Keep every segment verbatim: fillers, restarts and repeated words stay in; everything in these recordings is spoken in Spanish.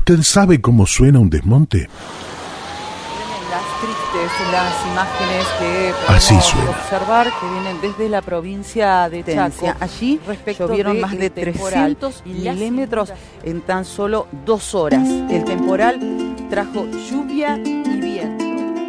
¿Usted sabe cómo suena un desmonte? Tristes las imágenes que Así podemos suena. observar, que vienen desde la provincia de Chaco. Allí llovieron más de trescientos milímetros en tan solo dos horas. El temporal trajo lluvia y viento.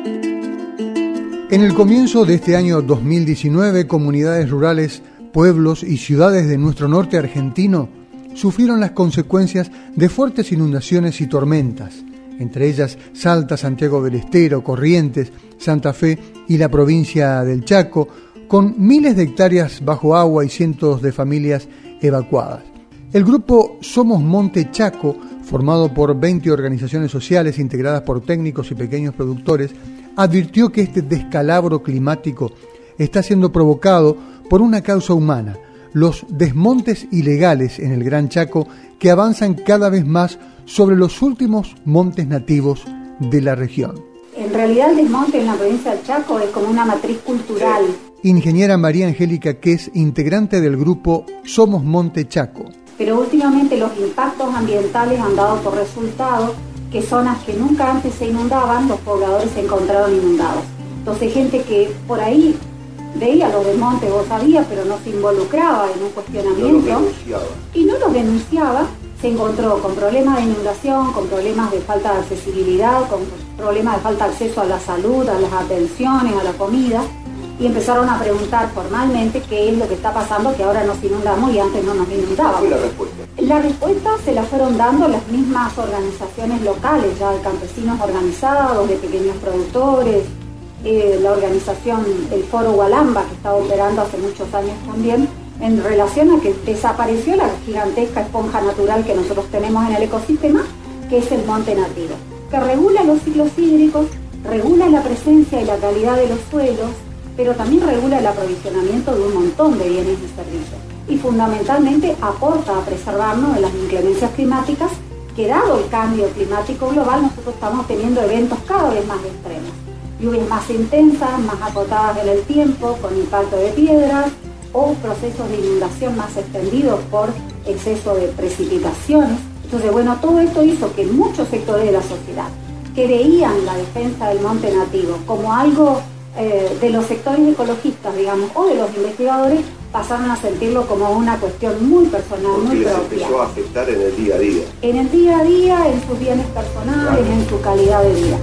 En el comienzo de este año dos mil diecinueve, comunidades rurales, pueblos y ciudades de nuestro norte argentino sufrieron las consecuencias de fuertes inundaciones y tormentas, entre ellas Salta, Santiago del Estero, Corrientes, Santa Fe y la provincia del Chaco, con miles de hectáreas bajo agua y cientos de familias evacuadas. El grupo Somos Monte Chaco, formado por veinte organizaciones sociales integradas por técnicos y pequeños productores, advirtió que este descalabro climático está siendo provocado por una causa humana, los desmontes ilegales en el Gran Chaco que avanzan cada vez más sobre los últimos montes nativos de la región. En realidad el desmonte en la provincia del Chaco es como una matriz cultural. Ingeniera María Angélica, que es integrante del grupo Somos Monte Chaco. Pero últimamente los impactos ambientales han dado por resultado que zonas que nunca antes se inundaban, los pobladores se encontraron inundados. Entonces gente que por ahí veía los desmontes, vos sabías, pero no se involucraba en un cuestionamiento no lo y no los denunciaba, se encontró con problemas de inundación, con problemas de falta de accesibilidad, con problemas de falta de acceso a la salud, a las atenciones, a la comida, y empezaron a preguntar formalmente qué es lo que está pasando, que ahora nos inundamos y antes no nos inundábamos. ¿Cuál fue la respuesta? La respuesta se la fueron dando las mismas organizaciones locales, ya de campesinos organizados, de pequeños productores, eh, la organización, el Foro Gualamba, que estaba operando hace muchos años también, en relación a que desapareció la gigantesca esponja natural que nosotros tenemos en el ecosistema, que es el monte nativo, que regula los ciclos hídricos, regula la presencia y la calidad de los suelos, pero también regula el aprovisionamiento de un montón de bienes y servicios. Y fundamentalmente aporta a preservarnos de las inclemencias climáticas, que dado el cambio climático global, nosotros estamos teniendo eventos cada vez más extremos. Lluvias más intensas, más acotadas en el tiempo, con impacto de piedras, o procesos de inundación más extendidos por exceso de precipitaciones. Entonces, bueno, todo esto hizo que muchos sectores de la sociedad que veían la defensa del monte nativo como algo eh, de los sectores ecologistas, digamos, o de los investigadores, pasaron a sentirlo como una cuestión muy personal, porque muy les propia. empezó a afectar en el día a día. En el día a día, en sus bienes personales, claro, en su calidad de vida.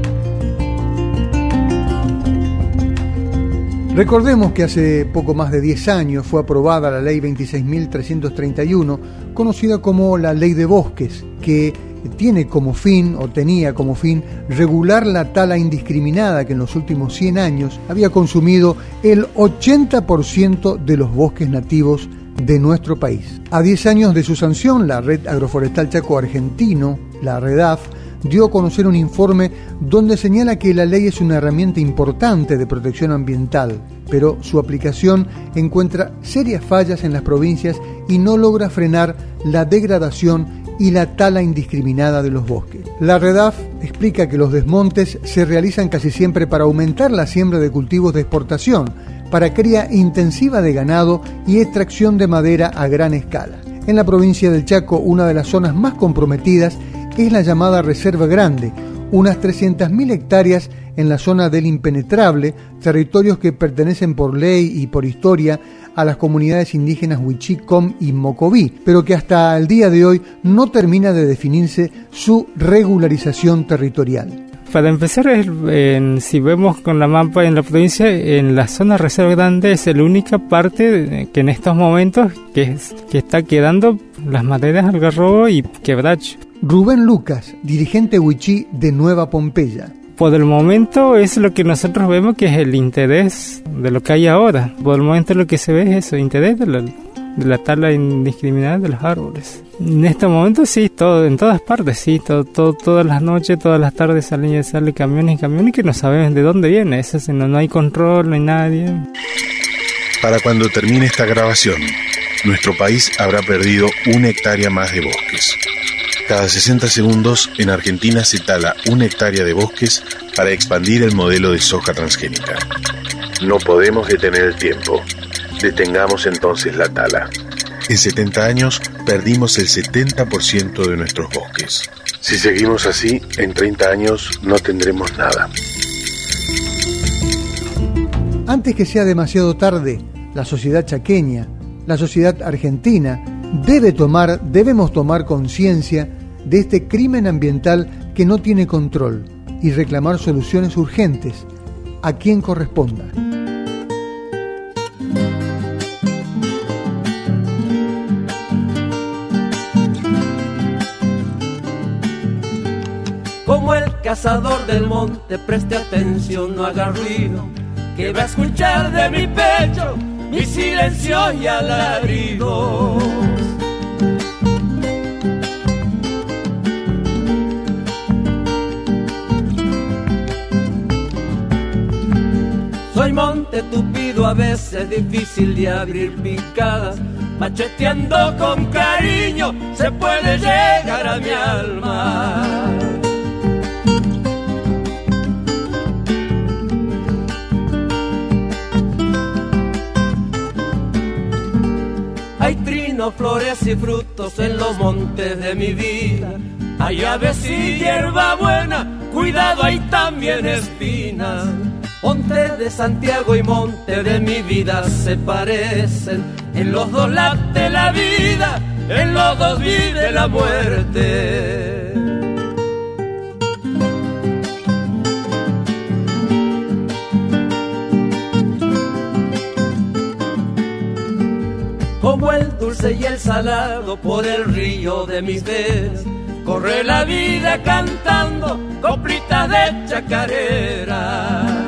Recordemos que hace poco más de diez años fue aprobada la Ley veintiséis mil trescientos treinta y uno, conocida como la Ley de Bosques, que tiene como fin, o tenía como fin, regular la tala indiscriminada que en los últimos cien años había consumido el ochenta por ciento de los bosques nativos de nuestro país. A diez años de su sanción, la Red Agroforestal Chaco Argentino, la REDAF, dio a conocer un informe donde señala que la ley es una herramienta importante de protección ambiental, pero su aplicación encuentra serias fallas en las provincias y no logra frenar la degradación y la tala indiscriminada de los bosques. La REDAF explica que los desmontes se realizan casi siempre para aumentar la siembra de cultivos de exportación, para cría intensiva de ganado y extracción de madera a gran escala. En la provincia del Chaco, una de las zonas más comprometidas es la llamada Reserva Grande, unas trescientas mil hectáreas en la zona del Impenetrable, territorios que pertenecen por ley y por historia a las comunidades indígenas Wichí, Com y Mocoví, pero que hasta el día de hoy no termina de definirse su regularización territorial. Para empezar, en, si vemos con la mapa en la provincia, en la zona Reserva Grande es la única parte que en estos momentos que, es, que está quedando las maderas algarrobo y quebracho. Rubén Lucas, dirigente Wichí de Nueva Pompeya. Por el momento es lo que nosotros vemos que es el interés de lo que hay ahora. Por el momento lo que se ve es eso, interés de la, de la tala indiscriminada de los árboles. En este momento sí, todo, en todas partes, sí, todo, todo, todas las noches, todas las tardes salen y salen camiones y camiones que no sabemos de dónde viene. Eso sí, no, no hay control, no hay nadie. Para cuando termine esta grabación, nuestro país habrá perdido una hectárea más de bosques. Cada sesenta segundos en Argentina se tala una hectárea de bosques para expandir el modelo de soja transgénica. No podemos detener el tiempo. Detengamos entonces la tala. En setenta años perdimos el setenta por ciento de nuestros bosques. Si seguimos así, en treinta años no tendremos nada. Antes que sea demasiado tarde, la sociedad chaqueña, la sociedad argentina, debe tomar, debemos tomar conciencia de este crimen ambiental que no tiene control y reclamar soluciones urgentes a quien corresponda. Como el cazador del monte, preste atención, no haga ruido, que va a escuchar de mi pecho mi silencio y alaridos. Soy monte tupido, a veces difícil de abrir picadas, macheteando con cariño se puede llegar a mi alma. Hay trinos, flores y frutos en los montes de mi vida. Hay aves y hierba buena, cuidado, hay también espinas. Monte de Santiago y monte de mi vida se parecen. En los dos late la vida, en los dos vive la muerte. Como el dulce y el salado por el río de mis venas, corre la vida cantando coplitas de chacarera.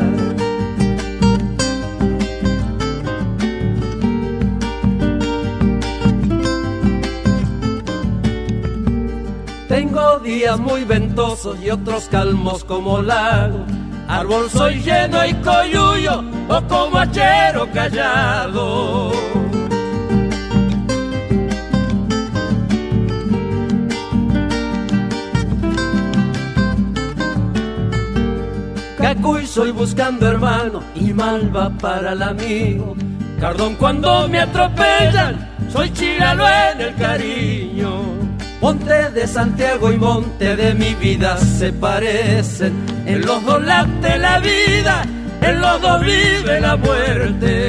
Tengo días muy ventosos y otros calmos como lago. Árbol soy lleno y coyuyo o como hachero callado. Cacuy soy buscando hermano y malva para el amigo. Cardón cuando me atropellan, soy chiralo en el cariño. Monte de Santiago y monte de mi vida se parecen. En los dos late la vida, en los dos vive la muerte.